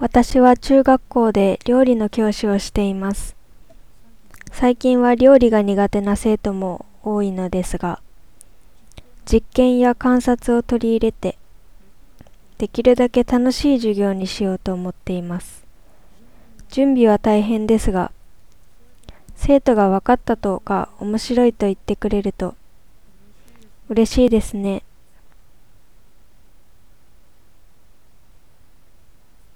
私は中学校で料理の教師をしています。最近は料理が苦手な生徒も多いのですが、実験や観察を取り入れて、できるだけ楽しい授業にしようと思っています。準備は大変ですが、生徒が分かったとか面白いと言ってくれると嬉しいですね。